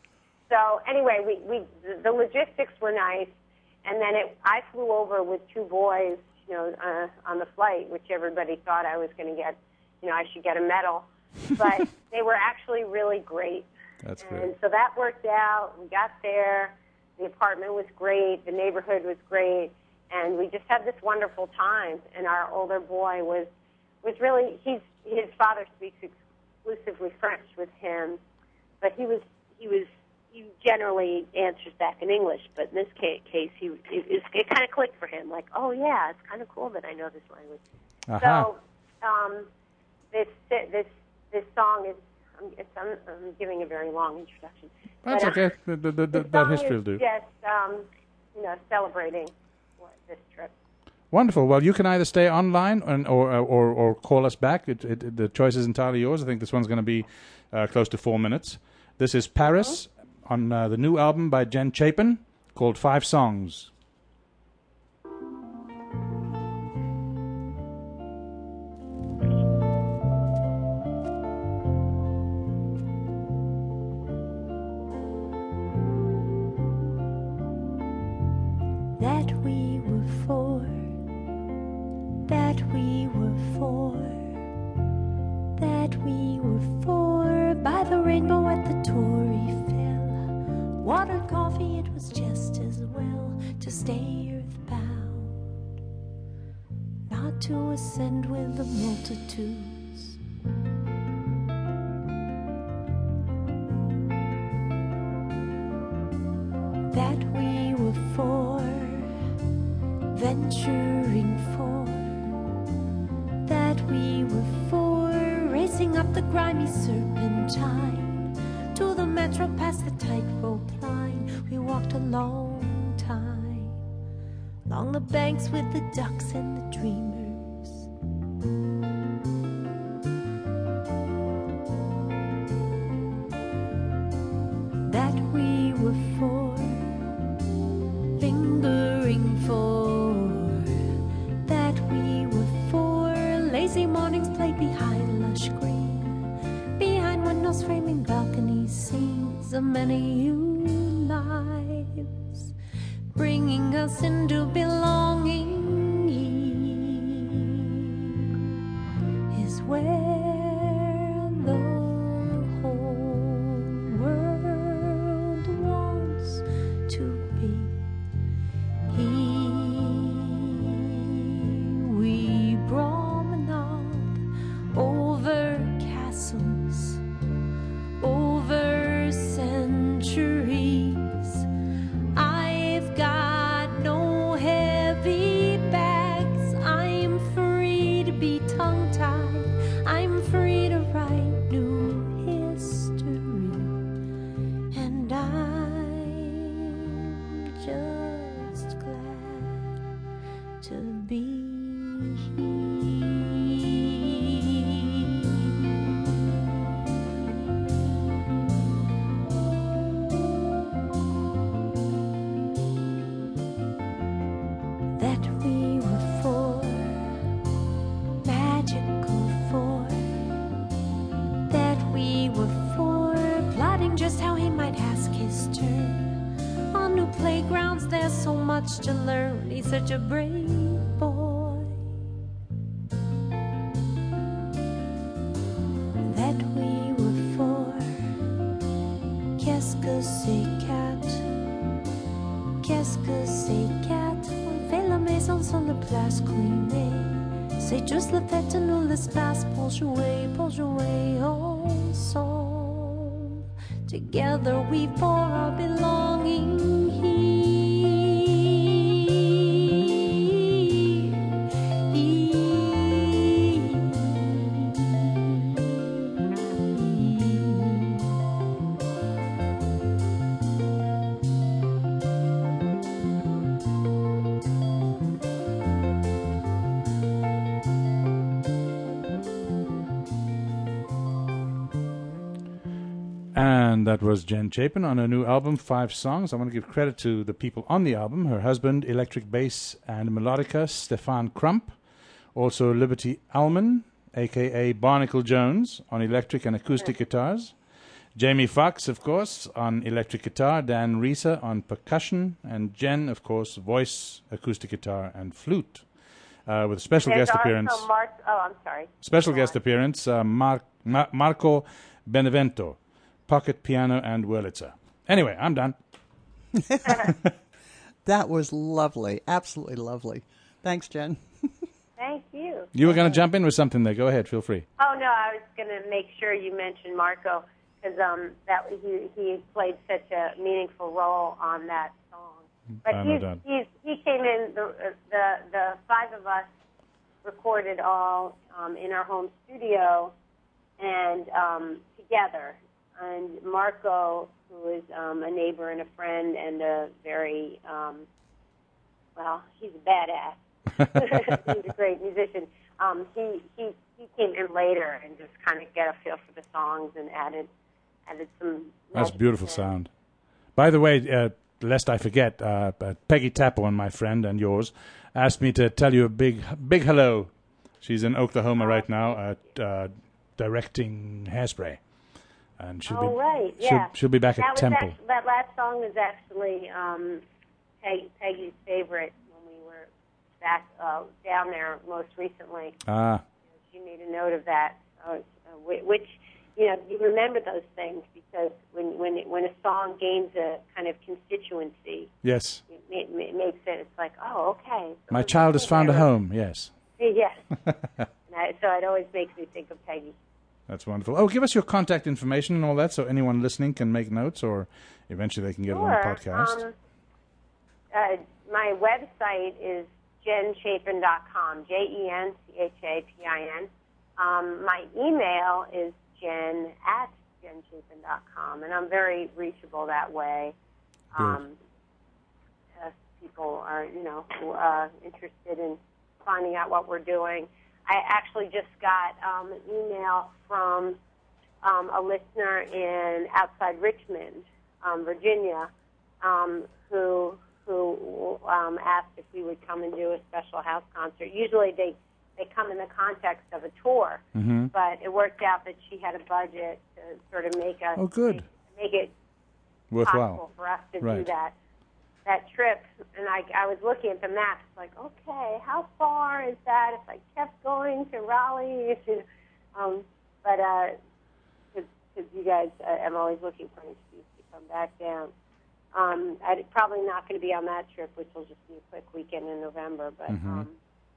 S4: So anyway, we, we the logistics were nice, and then it, I flew over with two boys, you know, uh, on the flight, which everybody thought I was going to get, you know, I should get a medal, but they were actually really great.
S2: That's
S4: And
S2: great.
S4: so that worked out. We got there. The apartment was great. The neighborhood was great. And we just had this wonderful time. And our older boy was was really, he's, his father speaks exclusively French with him. But he was, he was, he generally answers back in English. But in this case, case he, it, it, it kind of clicked for him. Like, oh, yeah, it's kind of cool that I know this language.
S2: Aha.
S4: So um, this, this, this song is, I'm, it's, I'm, I'm giving a very long introduction.
S2: That's
S4: But, uh,
S2: okay. The, the, the,
S4: the
S2: that
S4: song
S2: history will
S4: is
S2: do.
S4: just, um, you know, celebrating what, this trip.
S2: Wonderful. Well, you can either stay online and, or, or or call us back. It, it, the choice is entirely yours. I think this one's going to be uh, close to four minutes. This is Paris on uh, the new album by Jen Chapin called Five Songs.
S5: we were four by the rainbow at the Tory Fell. Watered coffee, it was just as well to stay earthbound, not to ascend with the multitudes. That we were four, venturing four. That we were four, racing up the grimy serpentine to the metro past the tightrope line. We walked a long time along the banks with the ducks and the dreamers. That we were four, lingering for. That we were four, lazy mornings played behind lush green, behind windows framing balconies, scenes of many lives, bringing us into belonging is where the whole world wants to be. We promenade over castles, over centuries. I've got no heavy bags. I'm free to be tongue-tied. I'm free to write new history. And I'm just glad to be that we were four, magical four. That we were four, plotting just how he might ask his turn. On new playgrounds, there's so much to learn. He's such a brave boy. That we were four, qu'est-ce que c'est quatre? Qu'est-ce que c'est quatre? On fait la maison sur la place Clinée. C'est juste le fait de nous l'espace pour jouer, pour jouer ensemble. Together we four are belonging here.
S2: And that was Jen Chapin on her new album, Five Songs. I want to give credit to the people on the album. Her husband, electric bass and melodica, Stefan Crump. Also Liberty Allman, a k a. Barnacle Jones, on electric and acoustic guitars. Jamie Foxx, of course, on electric guitar. Dan Risa on percussion. And Jen, of course, voice, acoustic guitar, and flute. Uh, with a special
S4: There's
S2: guest
S4: also
S2: appearance.
S4: Mark, oh, I'm sorry.
S2: Special
S4: Go
S2: guest
S4: on.
S2: appearance, uh, Mar- Ma- Marco Benevento. Pocket piano and Wurlitzer. Anyway, I'm done.
S1: That was lovely. Absolutely lovely. Thanks, Jen.
S4: Thank you.
S2: You were going to jump in with something there. Go ahead. Feel free.
S4: Oh no, I was going to make sure you mentioned Marco because um, that he he played such a meaningful role on that song. But
S2: Uh, no
S4: he's,
S2: doubt.
S4: he's, he came in. The the the five of us recorded all um, in our home studio and um, together. And Marco, who is um, a neighbor and a friend and a very, um, well, he's a badass. He's a great musician. Um, he, he he came in later and just kind of get a feel for the songs and added added some.
S2: That's
S4: magic
S2: beautiful
S4: in.
S2: sound. By the way, uh, lest I forget, uh, uh, Peggy Tapone, my friend and yours, asked me to tell you a big, big hello. She's in Oklahoma right now, at, uh, directing Hairspray. And she'll
S4: Oh,
S2: be
S4: right,
S2: she'll,
S4: yeah.
S2: she'll be back
S4: that
S2: at
S4: was
S2: Temple.
S4: act- that last song is actually um, Peg, Peggy's favorite when we were back uh, down there most recently.
S2: Ah,
S4: She made a note of that. So, wh- which, you know, you remember those things because when when it, when a song gains a kind of constituency,
S2: Yes.
S4: it, ma- ma- makes it. It's like, oh, okay. So
S2: My
S4: this
S2: child
S4: is
S2: has found a
S4: there.
S2: home, yes.
S4: Yes. and I, so it always makes me think of Peggy.
S2: That's wonderful. Oh, give us your contact information and all that so anyone listening can make notes or eventually they can get
S4: Sure.
S2: it on the podcast.
S4: Um, uh, my website is jen chapin dot com, J E N C H A P I N. Um, my email is jen at jen chapin dot com, and I'm very reachable that way. Um, if people are, you know, uh, interested in finding out what we're doing. I actually just got um, an email from um, a listener in outside Richmond, um, Virginia, um, who who um, asked if we would come and do a special house concert. Usually they, they come in the context of a tour,
S2: Mm-hmm.
S4: but it worked out that she had a budget to sort of make us
S2: Oh, good.
S4: make, make it
S2: Worthwhile.
S4: possible for us to
S2: Right.
S4: do that that trip. And I, I was looking at the maps, like, okay, how far is that if I kept going to Raleigh? um, but because uh, you guys, uh, I'm always looking for an excuse to come back down. Um, I'm probably not going to be on that trip, which will just be a quick weekend in November. But
S2: Mhm.
S4: um,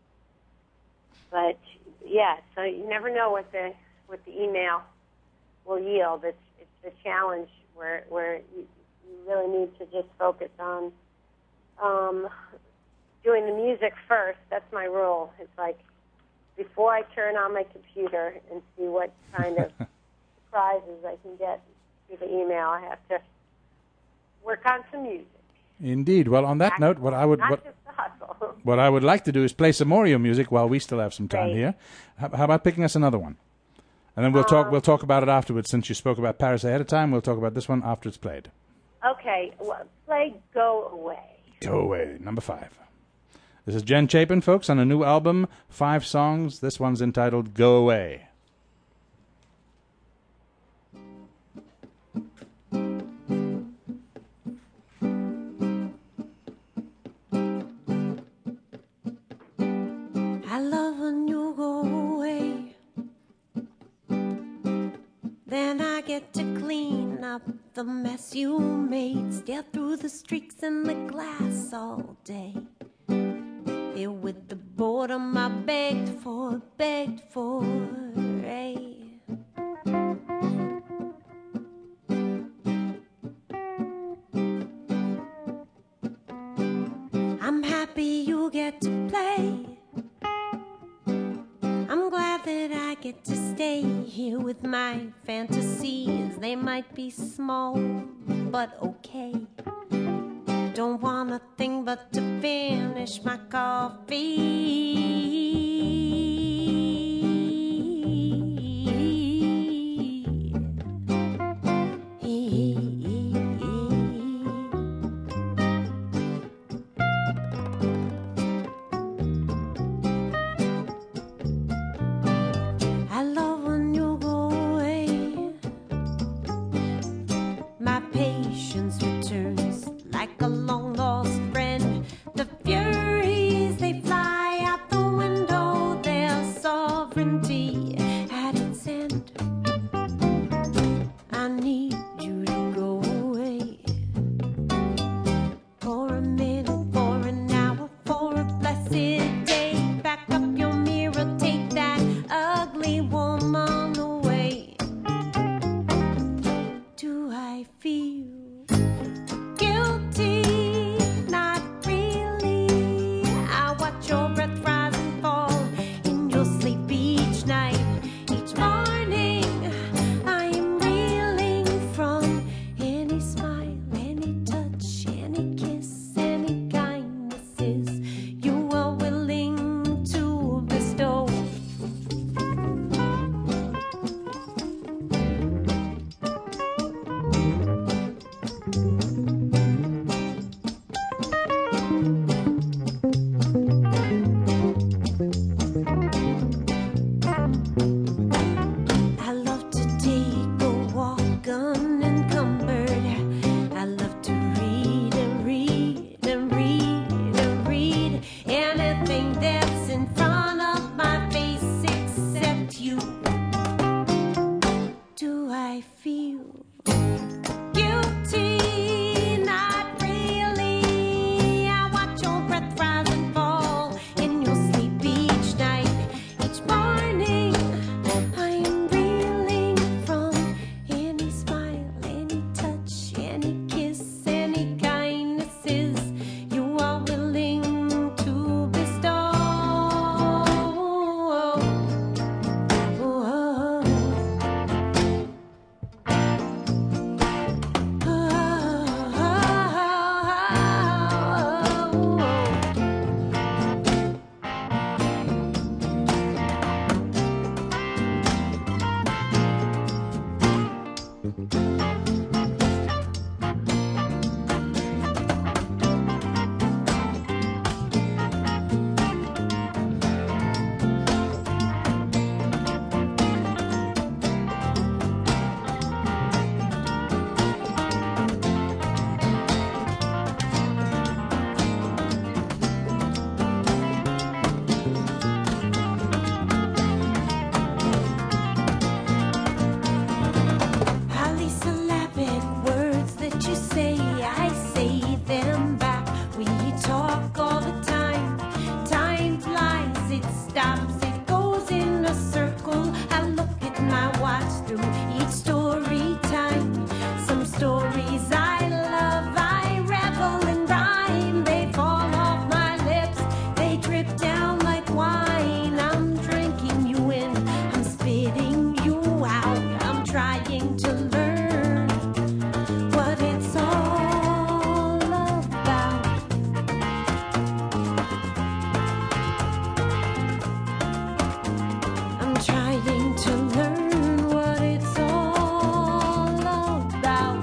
S4: but yeah, so you never know what the what the email will yield. It's it's the challenge where where you, you really need to just focus on um, doing the music first. That's my rule. It's like before I turn on my computer and see what kind of surprises I can get through the email, I have to work on some music.
S2: Indeed. Well, on that
S4: Not-
S2: note, what I would
S4: not
S2: what,
S4: just the hustle.
S2: what I would like to do is play some more of your music while we still have some time
S4: Great.
S2: here. How, how about picking us another one? And then we'll talk. We'll talk about it afterwards. Since you spoke about Paris ahead of time, we'll talk about this one after it's played.
S4: Okay, well, play Go Away.
S2: Go away, number five. This is Jen Chapin, folks, on a new album, five songs. This one's entitled "Go Away."
S5: I love when you go away. Then I get to clean up the mess you made. Stare through the streaks in the glass all day. Here with the boredom I begged for, begged for. Hey. I'm happy you get to play. I'm glad that I get to stay here with my fantasies. They might be small, but okay. Don't want a thing but to finish my coffee. I love when you go away. My patience returns like a long lost friend. The furies, they fly out the window. I feel guilty, not really. I watch your breath rise and fall in your sleep each night, each morning. I am reeling from any smile, any touch, any kiss, any kindnesses you are willing to bestow. Polysyllabic words that you say, I say them back. We talk all the time. Time flies, it stops, it goes in a circle. I look at my watch through each story time. Some stories I love, I revel in rhyme. They fall off my lips, they drip down like wine. I'm drinking you in, I'm spitting you out. I'm trying to learn what it's all about. I'm trying to learn what it's all about.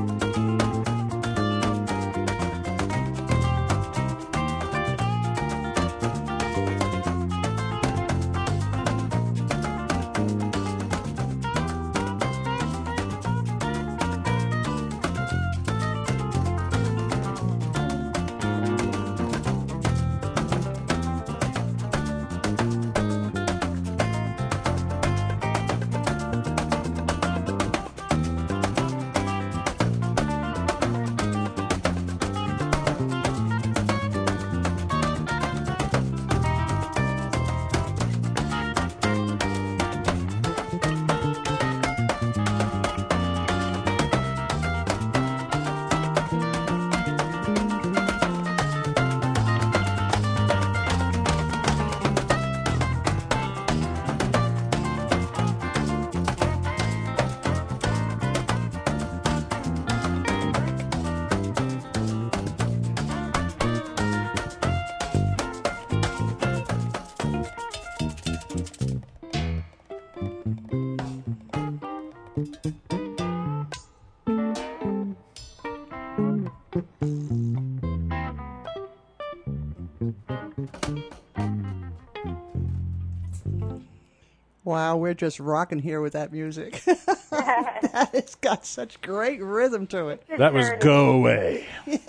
S1: Wow, we're just rocking here with that music. That has got such great rhythm to it.
S2: That was Go Away.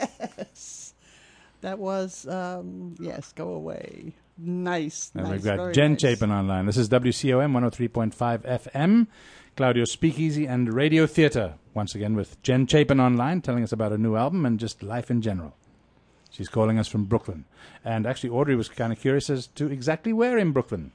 S1: Yes. That was, um, yes, Go Away. Nice.
S2: And
S1: nice,
S2: we've got
S1: very
S2: Jen
S1: nice.
S2: Chapin online. This is W C O M one oh three point five F M, Claudio Speakeasy and Radio Theatre. Once again with Jen Chapin online, telling us about a new album and just life in general. She's calling us from Brooklyn. And actually, Audrey was kind of curious as to exactly where in Brooklyn.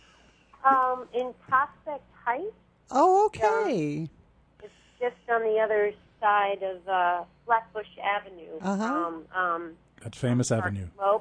S4: Um, in Prospect Heights.
S1: Oh, okay.
S4: It's just on the other side of uh, Flatbush Avenue.
S1: Uh-huh.
S4: Um, um,
S2: That famous
S4: Park
S2: avenue.
S4: Slope.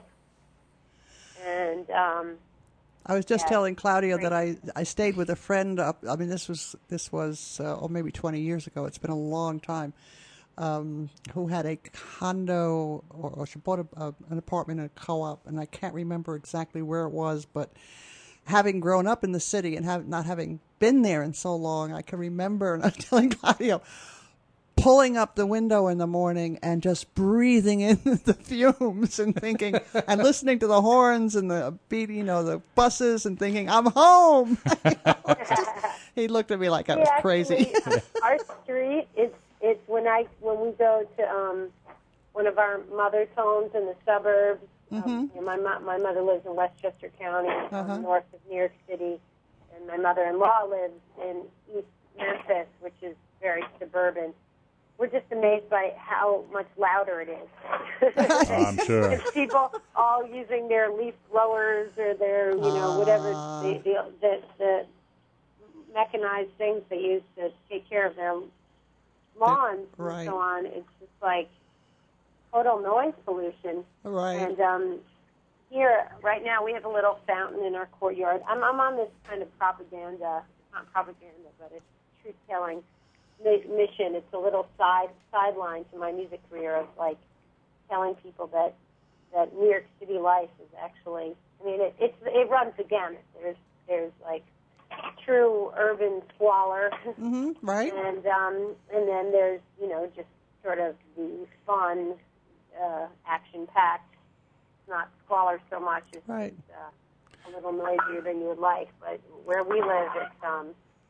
S4: And um,
S1: I was just
S4: Yeah,
S1: telling Claudia that
S4: great.
S1: I, I stayed with a friend up. I mean, this was this was uh, oh maybe twenty years ago. It's been a long time. Um, who had a condo or, or she bought a, a, an apartment in a co-op, and I can't remember exactly where it was. But having grown up in the city and have, not having been there in so long, I can remember. And I was telling Claudia, pulling up the window in the morning and just breathing in the fumes and thinking and listening to the horns and the beat, you know, the buses and thinking, I'm home. You know, it's just, he looked at me like I was
S4: yeah,
S1: crazy.
S4: actually, our street, it's it's when I when we go to um, one of our mother's homes in the suburbs.
S1: Mm-hmm.
S4: Um, you know, my mo- my mother lives in Westchester County,
S1: Uh-huh.
S4: um, north of New York City, and my mother-in-law lives in East Memphis, which is very suburban, we're just amazed by how much louder it is.
S2: Oh, I'm sure.
S4: It's people all using their leaf blowers or their, you know, whatever the, the, the, the mechanized things they use to take care of their lawns
S1: right.
S4: and so on. It's just like total noise pollution.
S1: Right.
S4: And um, here, right now, we have a little fountain in our courtyard. I'm, I'm on this kind of propaganda, not propaganda, but it's truth-telling mission. It's a little side sideline to my music career of like telling people that that New York City life is actually. I mean, it it's, it runs the gamut. There's there's like true urban squalor,
S1: Mm-hmm. Right.
S4: and um, and then there's you know just sort of the fun, uh, action-packed. It's not squalor so much. It's
S1: Right.
S4: just, uh, a little noisier than you would like. But where we live, it's um.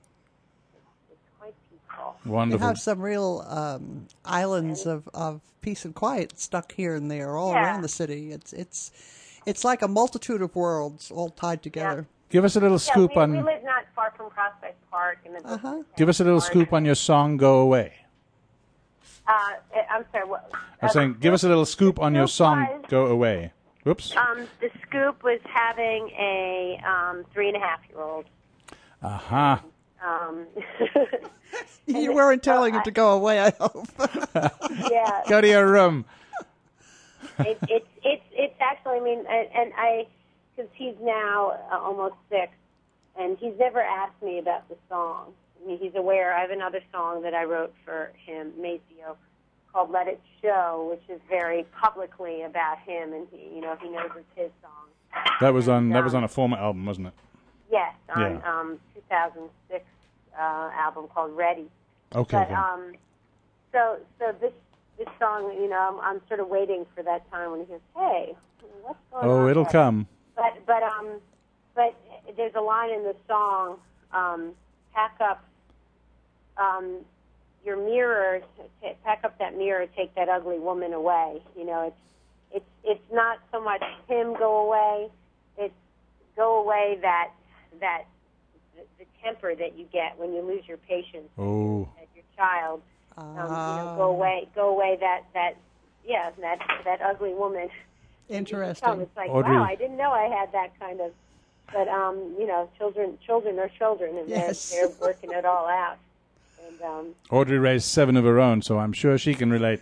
S4: Quite peaceful.
S1: We
S2: Wonderful.
S1: have some real um, islands of, of peace and quiet stuck here and there all
S4: Yeah.
S1: around the city. It's it's it's like a multitude of worlds all tied together.
S2: Give us a little
S4: Yeah,
S2: scoop
S4: we,
S2: on.
S4: we live not far from Prospect Park. And the
S1: Uh-huh.
S2: Give us a little scoop on your song "Go Away."
S4: Uh, I'm sorry. What,
S2: I'm
S4: uh,
S2: saying, give us a little scoop on your song
S4: scoop-wise,
S2: "Go Away." Whoops.
S4: Um, the scoop was having a um, three and a half year old.
S2: Aha.
S4: Um,
S1: You weren't telling him to go away, I hope.
S4: yeah,
S2: Go to your room.
S4: it, it's it's it's actually. I mean, and, and I, because he's now uh, almost six, and he's never asked me about the song. I mean, he's aware. I have another song that I wrote for him, Maceo, called "Let It Show," which is very publicly about him, and he, you know, he knows it's his song.
S2: That was on. That was
S4: um,
S2: on a former album, wasn't it?
S4: Yes, on
S2: Yeah.
S4: um, two thousand six uh, album called "Ready."
S2: Okay.
S4: But
S2: then.
S4: um, so so this this song, you know, I'm, I'm sort of waiting for that time when he goes, "Hey, what's going on?"
S2: Oh, it'll
S4: there?"
S2: come.
S4: But but um, but there's a line in the song, um, "Pack up um, your mirror, t- pack up that mirror, take that ugly woman away." You know, it's it's it's not so much him go away, it's go away that that the, the temper that you get when you lose your patience
S2: Oh.
S4: at your child. Um, you know,
S1: Ah.
S4: go away, go away that that yeah that that ugly woman.
S1: Interesting.
S4: It's like,
S2: Audrey.
S4: wow, I didn't know I had that kind of. But um, you know, children children are children, and
S1: Yes.
S4: they're they're working it all out. And um,
S2: Audrey raised seven of her own, so I'm sure she can relate.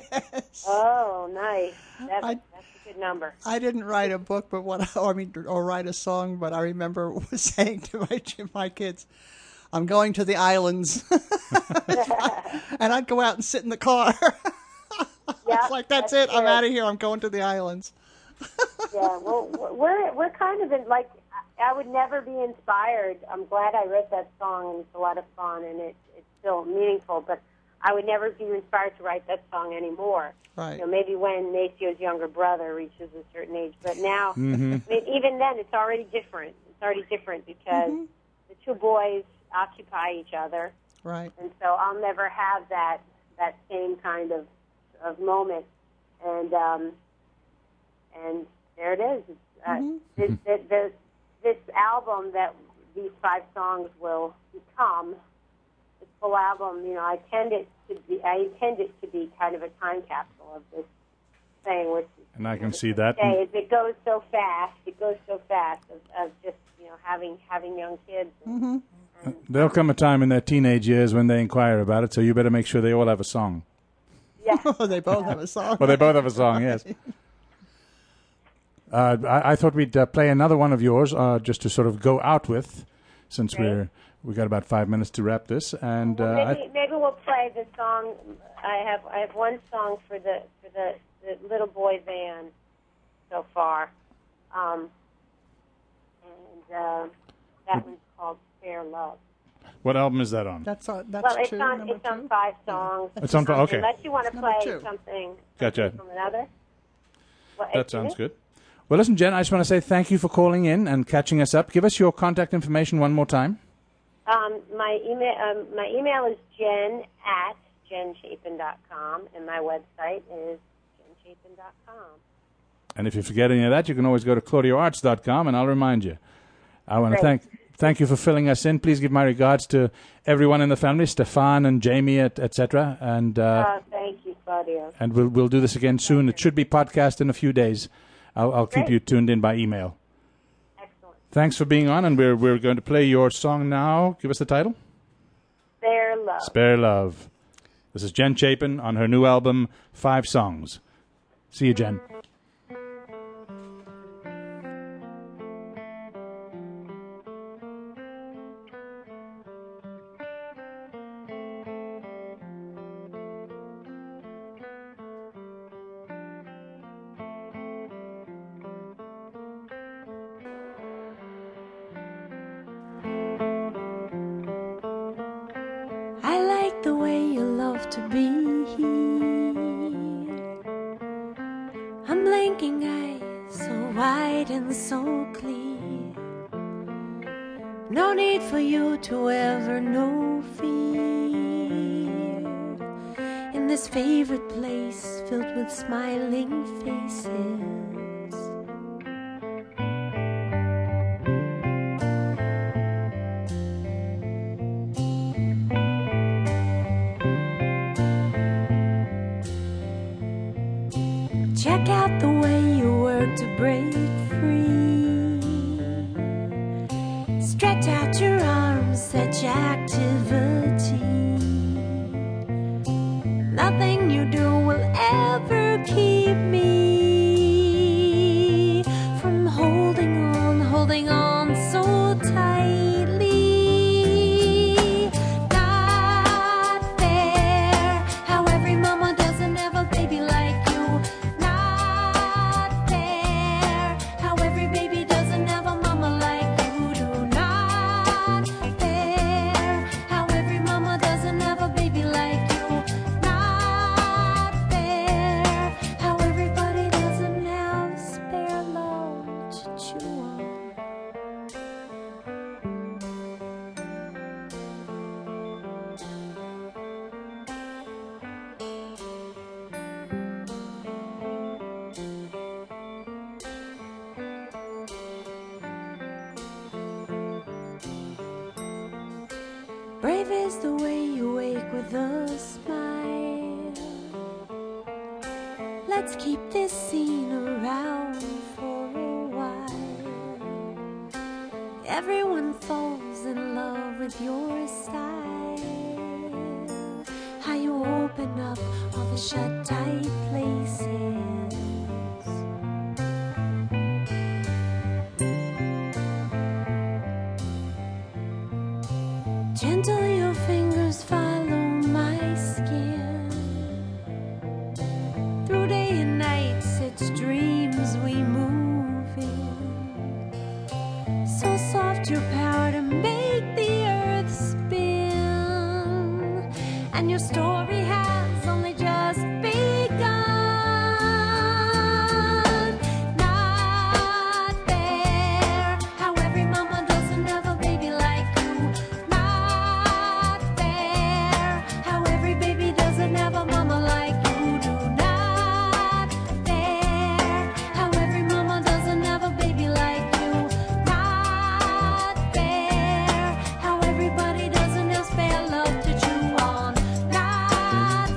S4: oh, nice. That's,
S1: I-
S4: that's a good number.
S1: I didn't write a book, but what or I mean, or write a song, but I remember saying to my my kids, "I'm going to the islands," and I'd go out and sit in the car.
S4: Yeah,
S1: It's like that's,
S4: that's
S1: it. I'm
S4: good.
S1: out of here. I'm going to the islands.
S4: Yeah, well, we're we're kind of in, like, I would never be inspired. I'm glad I wrote that song, and it's a lot of fun, and it, it's still meaningful, but I would never be inspired to write that song anymore.
S1: Right.
S4: You know, maybe when Maceo's younger brother reaches a certain age, but now,
S2: Mm-hmm.
S4: I mean, even then, it's already different. It's already different because
S1: Mm-hmm.
S4: the two boys occupy each other,
S1: Right.
S4: and so I'll never have that that same kind of of moment. And um, and there it is. It's, uh,
S1: Mm-hmm.
S4: this, this, this this album that these five songs will become, this full album, you know, I tend it to be, I intend it to be kind of a time capsule of this thing, which
S2: And I can see that.
S4: say is it goes so fast. It goes so fast of, of just you know having having young kids. And,
S1: Mm-hmm.
S4: and,
S2: There'll come a time in their teenage years when they inquire about it, so you better make sure they all have a song.
S4: yeah.
S1: They both have a song.
S2: Well, they both have a song, yes. Uh, I, I thought we'd uh, play another one of yours, uh, just to sort of go out with, since
S4: Okay.
S2: we're we got about five minutes to wrap this. And uh,
S4: Well, maybe
S2: I,
S4: maybe we'll play the song. I have I have one song for the for the, the little boy van so far, um, and uh, that one's called "Fair Love."
S2: what album is that on?
S1: That's on. That's
S4: Well, it's
S1: two.
S4: on
S1: number
S4: it's on
S1: two.
S4: five songs.
S2: It's on.
S4: Um,
S2: Okay,
S4: Unless you want to
S1: Number
S4: play
S1: two.
S4: something,
S2: Gotcha.
S4: something from another. Well,
S2: that
S4: excuse
S2: sounds
S4: me?
S2: good. Well, listen, Jen, I just want to say thank you for calling in and catching us up. Give us your contact information one more time.
S4: Um, my email um, my email is jen at jen chapin dot com, and my website is jen chapin dot com.
S2: And if you forget any of that, you can always go to claudio arts dot com, and I'll remind you. I want to
S4: Great.
S2: thank thank you for filling us in. Please give my regards to everyone in the family, Stefan and Jamie, et cetera. And uh,
S4: uh, thank you, Claudio.
S2: And we'll we'll do this again soon. It should be podcast in a few days. I'll, I'll keep you tuned in by email.
S4: Excellent.
S2: Thanks for being on, and we're we're going to play your song now. Give us the title.
S4: Spare Love.
S2: Spare Love. This is Jen Chapin on her new album, Five Songs. See you, Jen.
S5: I like the way you love to be. I'm blinking eyes, so wide and so clear. No need for you to ever know fear. In this favorite place filled with smiling faces. Check out the way you work to break free. Stretch out your arms, such activity. Nothing you do will ever keep me from holding on, holding on so tightly. Not fair how every mama doesn't have a baby like you. Brave is the way you wake with a smile. Let's keep this scene around for a while. Everyone falls in love with your style. How you open up all the shut tight places. Gentle your fingers follow my skin. Through day and night, such dreams we move in. So soft your power to make the earth spin. And your story has only just begun. Not fair how every mama doesn't have a baby like you. Have a mama like you do. Not fair how every mama doesn't have a baby like you. Not fair how everybody doesn't have spare love to chew on. Not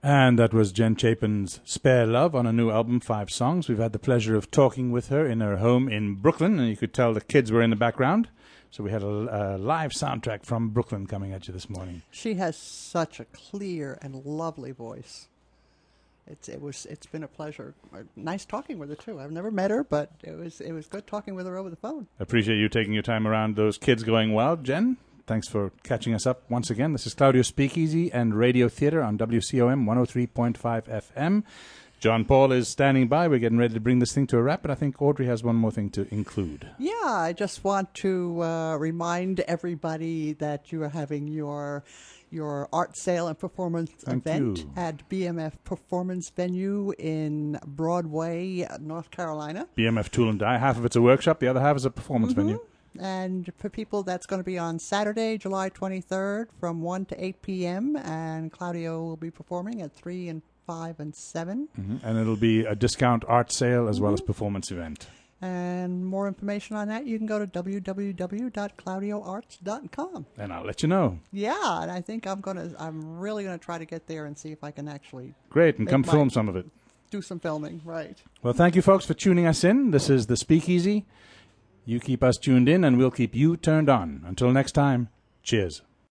S2: And that was Jen Chapin's Spare Love on a new album, Five Songs. We've had the pleasure of talking with her in her home in Brooklyn, and you could tell the kids were in the background. So we had a, a live soundtrack from Brooklyn coming at you this morning.
S1: She has such a clear and lovely voice. It's it was it's been a pleasure. Uh, Nice talking with her too. I've never met her, but it was it was good talking with her over the phone.
S2: Appreciate you taking your time around those kids going well. Jen, thanks for catching us up once again. This is Claudio Speakeasy and Radio Theatre on W C O M one oh three point five F M. John Paul is standing by. We're getting ready to bring this thing to a wrap, but I think Audrey has one more thing to include.
S1: Yeah, I just want to uh, remind everybody that you are having your your art sale and performance
S2: Thank
S1: event
S2: you.
S1: at B M F Performance Venue in Broadway, North Carolina.
S2: B M F Tool and Die. Half of it's a workshop, the other half is a performance venue.
S1: And for people, that's going to be on Saturday, July twenty-third from one to eight p.m. And Claudio will be performing at three and five and seven.
S2: Mhm. And it'll be a discount art sale as well as performance event.
S1: And more information on that, you can go to w w w dot claudio arts dot com.
S2: And I'll let you know.
S1: Yeah, and I think I'm gonna, I'm really gonna try to get there and see if I can actually
S2: Great, and
S1: Make
S2: come
S1: my-
S2: film some of it.
S1: do some filming. Right.
S2: Well, thank you, folks, for tuning us in. This is The Speakeasy. You keep us tuned in, and we'll keep you turned on. Until next time, cheers.